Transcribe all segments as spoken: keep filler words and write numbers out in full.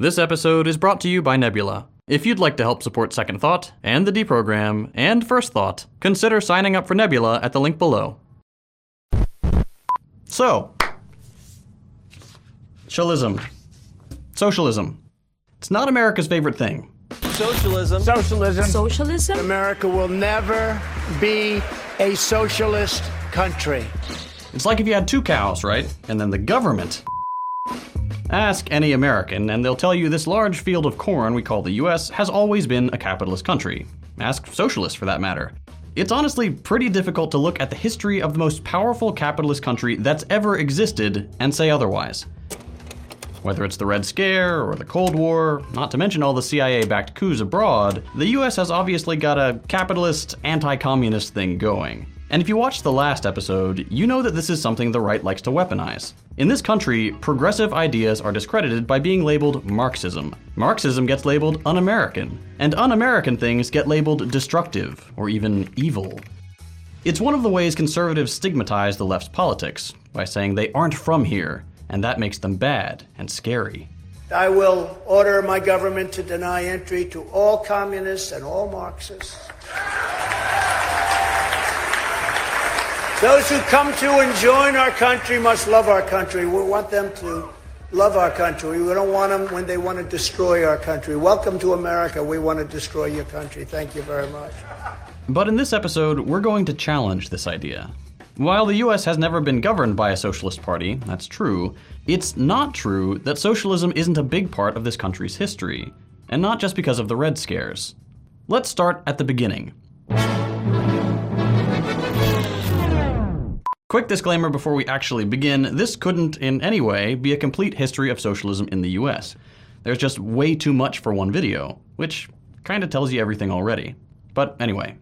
This episode is brought to you by Nebula. If you'd like to help support Second Thought, and the Deprogram, and First Thought, consider signing up for Nebula at the link below. So, socialism. Socialism. It's not America's favorite thing. Socialism. Socialism. Socialism? America will never be a socialist country. It's like if you had two cows, right? And then the government. Ask any American, and they'll tell you this large field of corn we call the U S has always been a capitalist country. Ask socialists for that matter. It's honestly pretty difficult to look at the history of the most powerful capitalist country that's ever existed and say otherwise. Whether it's the Red Scare or the Cold War, not to mention all the C I A-backed coups abroad, the U S has obviously got a capitalist, anti-communist thing going. And if you watched the last episode, you know that this is something the right likes to weaponize. In this country, progressive ideas are discredited by being labeled Marxism. Marxism gets labeled un-American, and un-American things get labeled destructive, or even evil. It's one of the ways conservatives stigmatize the left's politics, by saying they aren't from here, and that makes them bad and scary. I will order my government to deny entry to all communists and all Marxists. Those who come to and join our country must love our country. We want them to love our country. We don't want them when they want to destroy our country. Welcome to America. We want to destroy your country. Thank you very much. But in this episode, we're going to challenge this idea. While the U S has never been governed by a socialist party, that's true, it's not true that socialism isn't a big part of this country's history. And not just because of the Red Scares. Let's start at the beginning. Quick disclaimer before we actually begin, this couldn't in any way be a complete history of socialism in the U S. There's just way too much for one video, which kinda tells you everything already. But anyway.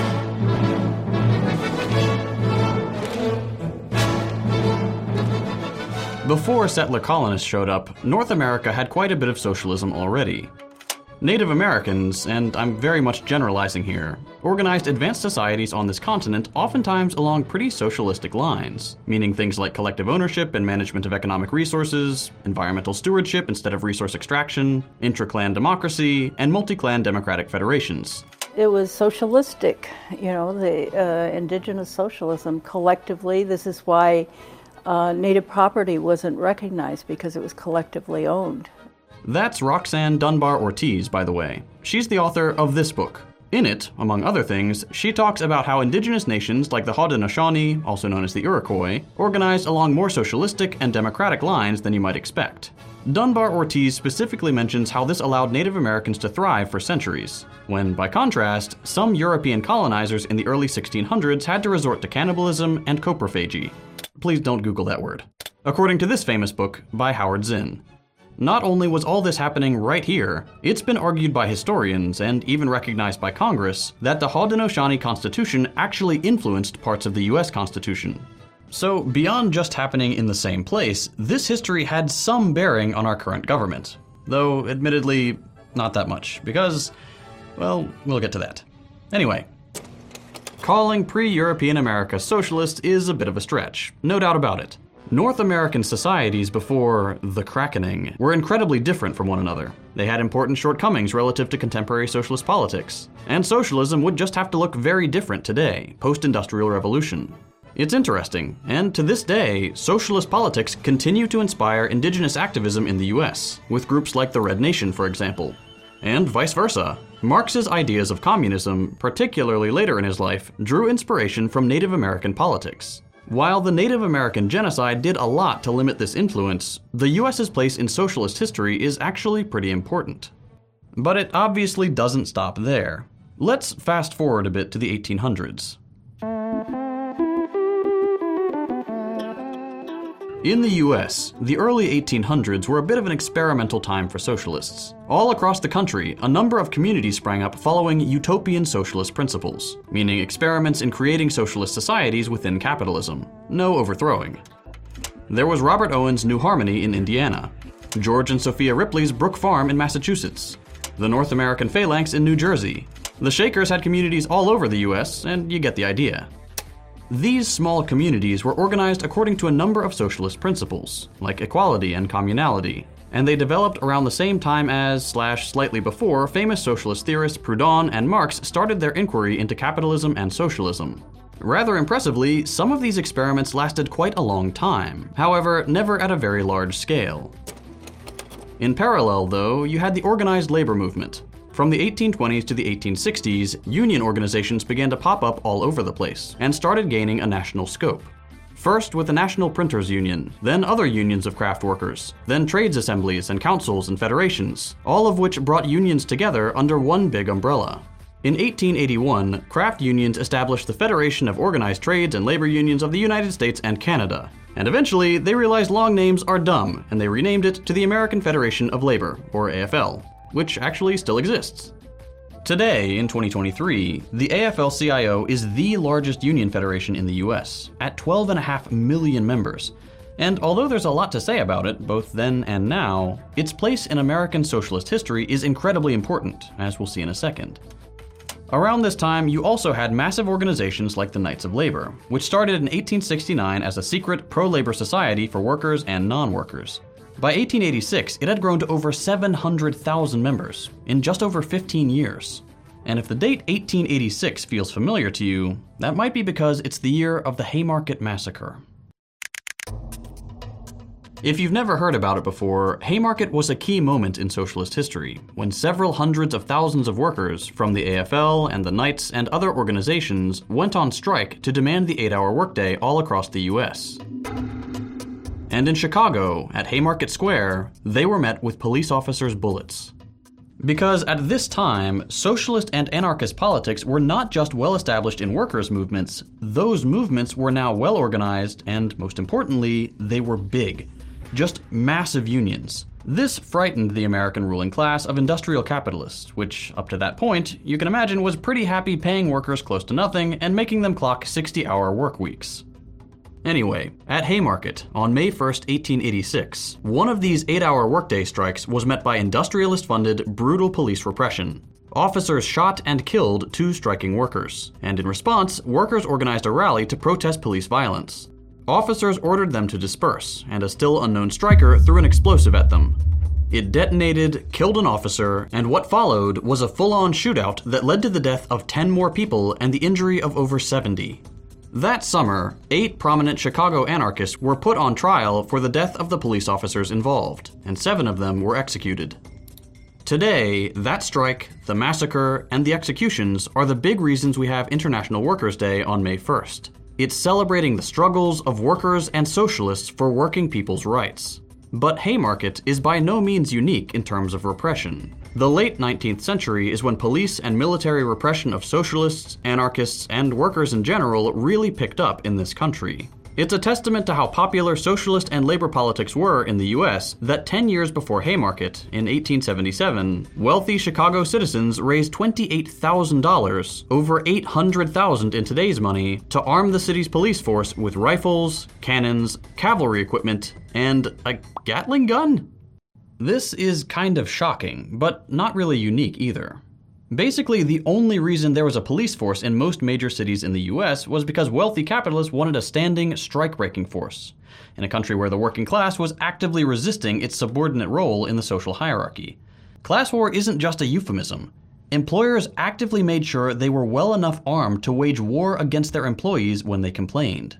Before settler colonists showed up, North America had quite a bit of socialism already. Native Americans, and I'm very much generalizing here, organized advanced societies on this continent oftentimes along pretty socialistic lines, meaning things like collective ownership and management of economic resources, environmental stewardship instead of resource extraction, intra-clan democracy, and multi-clan democratic federations. It was socialistic, you know, the uh, indigenous socialism collectively. This is why uh, native property wasn't recognized, because it was collectively owned. That's Roxanne Dunbar Ortiz, by the way. She's the author of this book. In it, among other things, she talks about how indigenous nations like the Haudenosaunee, also known as the Iroquois, organized along more socialistic and democratic lines than you might expect. Dunbar Ortiz specifically mentions how this allowed Native Americans to thrive for centuries, when, by contrast, some European colonizers in the early sixteen hundreds had to resort to cannibalism and coprophagy. Please don't Google that word. According to this famous book by Howard Zinn. Not only was all this happening right here, it's been argued by historians, and even recognized by Congress, that the Haudenosaunee Constitution actually influenced parts of the U S Constitution. So beyond just happening in the same place, this history had some bearing on our current government. Though, admittedly, not that much, because, well, we'll get to that. Anyway, calling pre-European America socialist is a bit of a stretch, no doubt about it. North American societies before the Crackening were incredibly different from one another. They had important shortcomings relative to contemporary socialist politics. And socialism would just have to look very different today, post-industrial revolution. It's interesting, and to this day, socialist politics continue to inspire indigenous activism in the U S, with groups like the Red Nation, for example. And vice versa. Marx's ideas of communism, particularly later in his life, drew inspiration from Native American politics. While the Native American genocide did a lot to limit this influence, the U S's place in socialist history is actually pretty important. But it obviously doesn't stop there. Let's fast forward a bit to the eighteen hundreds. In the U S, the early eighteen hundreds were a bit of an experimental time for socialists. All across the country, a number of communities sprang up following utopian socialist principles, meaning experiments in creating socialist societies within capitalism. No overthrowing. There was Robert Owen's New Harmony in Indiana, George and Sophia Ripley's Brook Farm in Massachusetts, the North American Phalanx in New Jersey. The Shakers had communities all over the U S, and you get the idea. These small communities were organized according to a number of socialist principles, like equality and communality. and they developed around the same time as, slash slightly before, famous socialist theorists Proudhon and Marx started their inquiry into capitalism and socialism. Rather impressively, some of these experiments lasted quite a long time, however, never at a very large scale. In parallel, though, you had the organized labor movement. From the eighteen twenties to the eighteen sixties, union organizations began to pop up all over the place, and started gaining a national scope. First with the National Printers Union, then other unions of craft workers, then trades assemblies and councils and federations, all of which brought unions together under one big umbrella. In eighteen eighty-one, craft unions established the Federation of Organized Trades and Labor Unions of the United States and Canada, and eventually they realized long names are dumb, and they renamed it to the American Federation of Labor, or A F L, which actually still exists. Today, in twenty twenty-three, the A F L C I O is the largest union federation in the U S, at twelve point five million members. And although there's a lot to say about it, both then and now, its place in American socialist history is incredibly important, as we'll see in a second. Around this time, you also had massive organizations like the Knights of Labor, which started in eighteen sixty-nine as a secret pro-labor society for workers and non-workers. By eighteen eighty-six, it had grown to over seven hundred thousand members in just over fifteen years. And if the date eighteen eighty-six feels familiar to you, that might be because it's the year of the Haymarket Massacre. If you've never heard about it before, Haymarket was a key moment in socialist history, when several hundreds of thousands of workers from the A F L and the Knights and other organizations went on strike to demand the eight-hour workday all across the U S. And in Chicago, at Haymarket Square, they were met with police officers' bullets. Because at this time, socialist and anarchist politics were not just well established in workers' movements, those movements were now well organized, and most importantly, they were big. Just massive unions. This frightened the American ruling class of industrial capitalists, which, up to that point, you can imagine was pretty happy paying workers close to nothing and making them clock sixty-hour work weeks. Anyway, at Haymarket, on May first, eighteen eighty-six, one of these eight-hour workday strikes was met by industrialist-funded, brutal police repression. Officers shot and killed two striking workers, and in response, workers organized a rally to protest police violence. Officers ordered them to disperse, and a still unknown striker threw an explosive at them. It detonated, killed an officer, and what followed was a full-on shootout that led to the death of ten more people and the injury of over seventy. That summer, eight prominent Chicago anarchists were put on trial for the death of the police officers involved, and seven of them were executed. Today, that strike, the massacre, and the executions are the big reasons we have International Workers' Day on May first. It's celebrating the struggles of workers and socialists for working people's rights. But Haymarket is by no means unique in terms of repression. The late nineteenth century is when police and military repression of socialists, anarchists, and workers in general really picked up in this country. It's a testament to how popular socialist and labor politics were in the U S that ten years before Haymarket, in eighteen seventy-seven, wealthy Chicago citizens raised twenty-eight thousand dollars, over eight hundred thousand dollars in today's money, to arm the city's police force with rifles, cannons, cavalry equipment, and a Gatling gun? This is kind of shocking, but not really unique either. Basically, the only reason there was a police force in most major cities in the U S was because wealthy capitalists wanted a standing, strike-breaking force, in a country where the working class was actively resisting its subordinate role in the social hierarchy. Class war isn't just a euphemism. Employers actively made sure they were well enough armed to wage war against their employees when they complained.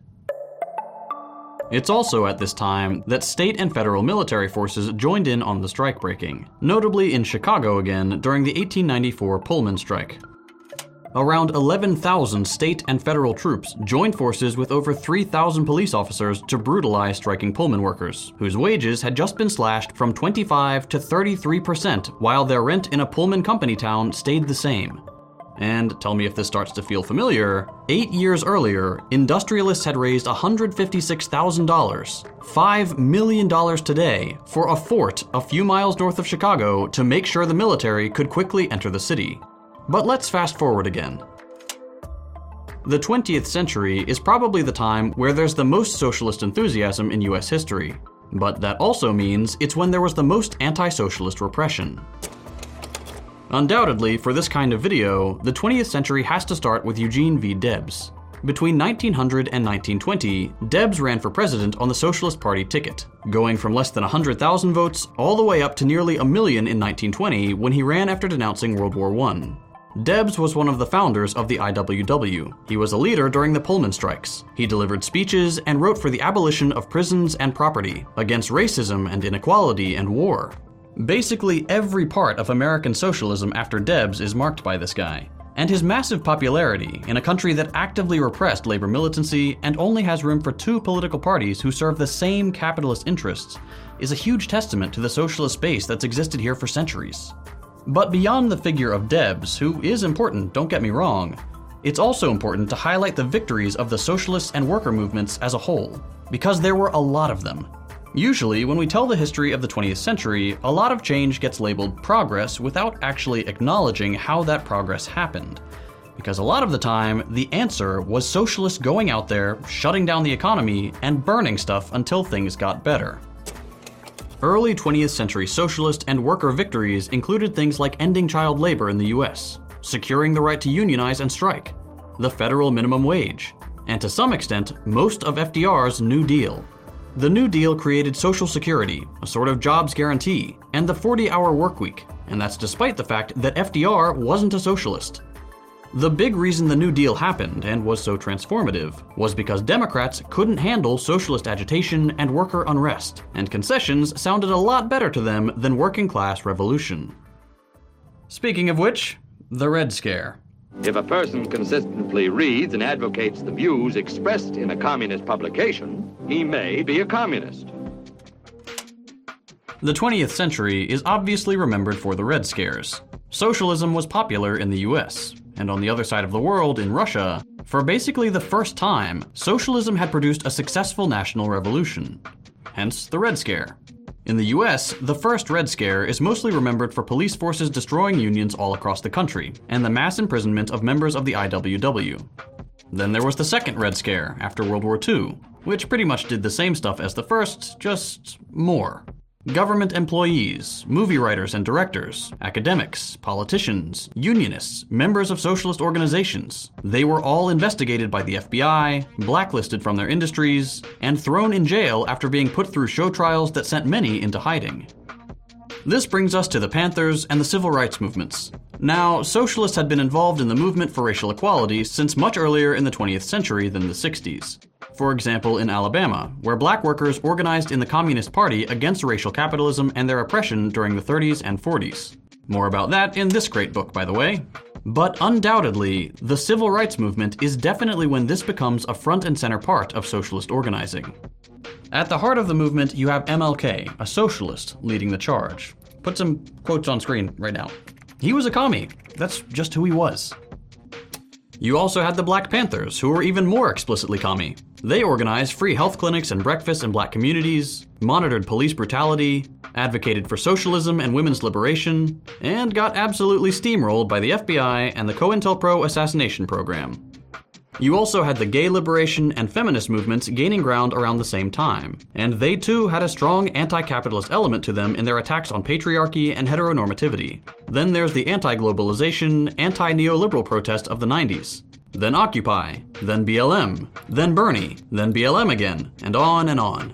It's also at this time that state and federal military forces joined in on the strike breaking, notably in Chicago again during the eighteen ninety-four Pullman strike. Around eleven thousand state and federal troops joined forces with over three thousand police officers to brutalize striking Pullman workers, whose wages had just been slashed from twenty-five to thirty-three percent while their rent in a Pullman company town stayed the same. And tell me if this starts to feel familiar, eight years earlier, industrialists had raised one hundred fifty-six thousand dollars, five million dollars today, for a fort a few miles north of Chicago to make sure the military could quickly enter the city. But let's fast forward again. The twentieth century is probably the time where there's the most socialist enthusiasm in U S history, but that also means it's when there was the most anti-socialist repression. Undoubtedly, for this kind of video, the twentieth century has to start with Eugene V. Debs. Between nineteen hundred and nineteen twenty, Debs ran for president on the Socialist Party ticket, going from less than one hundred thousand votes all the way up to nearly a million in nineteen twenty when he ran after denouncing World War One. Debs was one of the founders of the I W W. He was a leader during the Pullman strikes. He delivered speeches and wrote for the abolition of prisons and property, against racism and inequality and war. Basically, every part of American socialism after Debs is marked by this guy. And his massive popularity in a country that actively repressed labor militancy and only has room for two political parties who serve the same capitalist interests is a huge testament to the socialist base that's existed here for centuries. But beyond the figure of Debs, who is important, don't get me wrong, it's also important to highlight the victories of the socialist and worker movements as a whole, because there were a lot of them. Usually, when we tell the history of the twentieth century, a lot of change gets labeled progress without actually acknowledging how that progress happened. Because a lot of the time, the answer was socialists going out there, shutting down the economy, and burning stuff until things got better. Early twentieth century socialist and worker victories included things like ending child labor in the U S, securing the right to unionize and strike, the federal minimum wage, and to some extent, most of F D R's New Deal. The New Deal created Social Security, a sort of jobs guarantee, and the forty-hour workweek, and that's despite the fact that F D R wasn't a socialist. The big reason the New Deal happened and was so transformative was because Democrats couldn't handle socialist agitation and worker unrest, and concessions sounded a lot better to them than working-class revolution. Speaking of which, the Red Scare. If a person consistently reads and advocates the views expressed in a communist publication, he may be a communist. The twentieth century is obviously remembered for the Red Scares. Socialism was popular in the U S, and on the other side of the world, in Russia, for basically the first time, socialism had produced a successful national revolution. Hence the Red Scare. In the U S, the first Red Scare is mostly remembered for police forces destroying unions all across the country, and the mass imprisonment of members of the I W W. Then there was the second Red Scare after World War Two, which pretty much did the same stuff as the first, just more. Government employees, movie writers and directors, academics, politicians, unionists, members of socialist organizations. They were all investigated by the F B I, blacklisted from their industries, and thrown in jail after being put through show trials that sent many into hiding. This brings us to the Panthers and the civil rights movements. Now, socialists had been involved in the movement for racial equality since much earlier in the twentieth century than the sixties. For example, in Alabama, where black workers organized in the Communist Party against racial capitalism and their oppression during the thirties and forties. More about that in this great book, by the way. But undoubtedly, the civil rights movement is definitely when this becomes a front and center part of socialist organizing. At the heart of the movement, you have M L K, a socialist, leading the charge. Put some quotes on screen right now. He was a commie. That's just who he was. You also had the Black Panthers, who were even more explicitly commie. They organized free health clinics and breakfasts in black communities, monitored police brutality, advocated for socialism and women's liberation, and got absolutely steamrolled by the F B I and the COINTELPRO assassination program. You also had the gay liberation and feminist movements gaining ground around the same time, and they too had a strong anti-capitalist element to them in their attacks on patriarchy and heteronormativity. Then there's the anti-globalization, anti-neoliberal protest of the nineties. Then Occupy, then B L M, then Bernie, then B L M again, and on and on.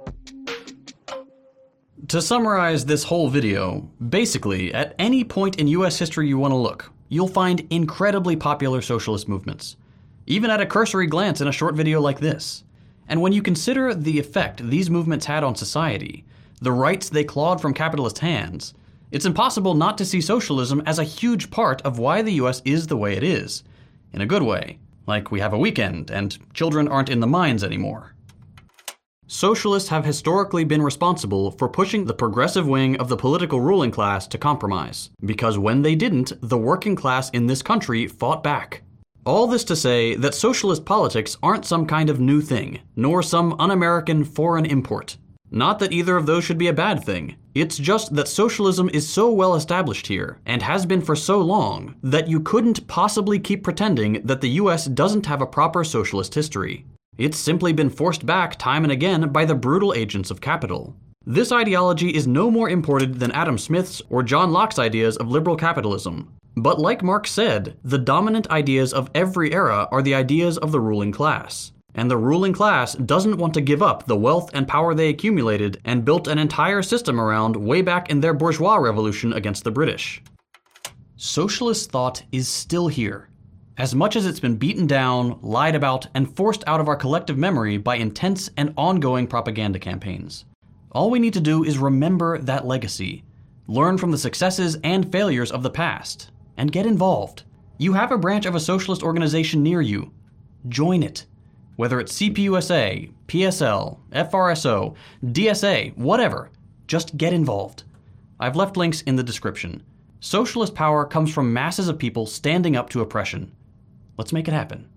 To summarize this whole video, basically, at any point in U S history you want to look, you'll find incredibly popular socialist movements, even at a cursory glance in a short video like this. And when you consider the effect these movements had on society, the rights they clawed from capitalist hands, it's impossible not to see socialism as a huge part of why the U S is the way it is. In a good way, like we have a weekend and children aren't in the mines anymore. Socialists have historically been responsible for pushing the progressive wing of the political ruling class to compromise, because when they didn't, the working class in this country fought back. All this to say that socialist politics aren't some kind of new thing, nor some un-American foreign import. Not that either of those should be a bad thing. It's just that socialism is so well established here, and has been for so long, that you couldn't possibly keep pretending that the U S doesn't have a proper socialist history. It's simply been forced back time and again by the brutal agents of capital. This ideology is no more imported than Adam Smith's or John Locke's ideas of liberal capitalism. But like Marx said, the dominant ideas of every era are the ideas of the ruling class. And the ruling class doesn't want to give up the wealth and power they accumulated and built an entire system around way back in their bourgeois revolution against the British. Socialist thought is still here. As much as it's been beaten down, lied about, and forced out of our collective memory by intense and ongoing propaganda campaigns. All we need to do is remember that legacy, learn from the successes and failures of the past, and get involved. You have a branch of a socialist organization near you. Join it. Whether it's C P U S A, P S L, F R S O, D S A, whatever, just get involved. I've left links in the description. Socialist power comes from masses of people standing up to oppression. Let's make it happen.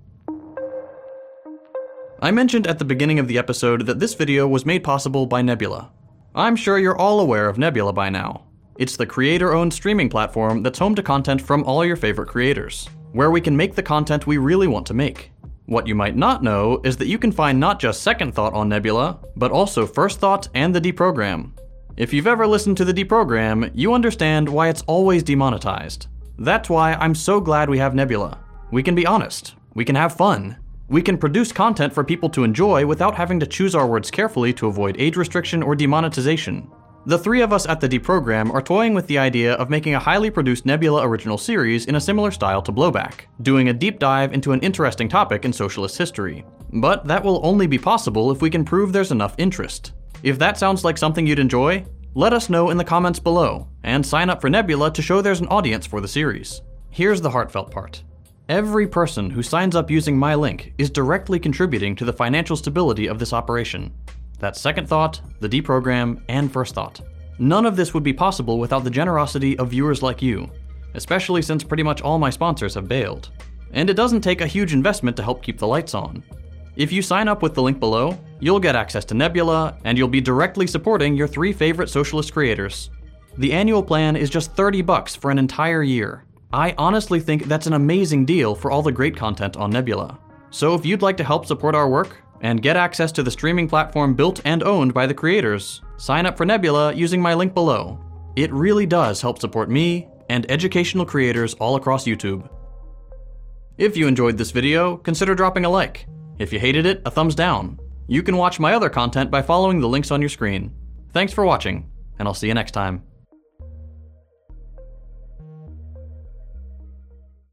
I mentioned at the beginning of the episode that this video was made possible by Nebula. I'm sure you're all aware of Nebula by now. It's the creator-owned streaming platform that's home to content from all your favorite creators, where we can make the content we really want to make. What you might not know is that you can find not just Second Thought on Nebula, but also First Thought and the Deprogram. If you've ever listened to the Deprogram, you understand why it's always demonetized. That's why I'm so glad we have Nebula. We can be honest. We can have fun. We can produce content for people to enjoy without having to choose our words carefully to avoid age restriction or demonetization. The three of us at the Deprogram are toying with the idea of making a highly produced Nebula original series in a similar style to Blowback, doing a deep dive into an interesting topic in socialist history. But that will only be possible if we can prove there's enough interest. If that sounds like something you'd enjoy, let us know in the comments below, and sign up for Nebula to show there's an audience for the series. Here's the heartfelt part. Every person who signs up using my link is directly contributing to the financial stability of this operation. That's Second Thought, the Deprogram, and First Thought. None of this would be possible without the generosity of viewers like you, especially since pretty much all my sponsors have bailed. And it doesn't take a huge investment to help keep the lights on. If you sign up with the link below, you'll get access to Nebula, and you'll be directly supporting your three favorite socialist creators. The annual plan is just thirty bucks for an entire year. I honestly think that's an amazing deal for all the great content on Nebula. So if you'd like to help support our work, and get access to the streaming platform built and owned by the creators, sign up for Nebula using my link below. It really does help support me and educational creators all across YouTube. If you enjoyed this video, consider dropping a like. If you hated it, a thumbs down. You can watch my other content by following the links on your screen. Thanks for watching, and I'll see you next time.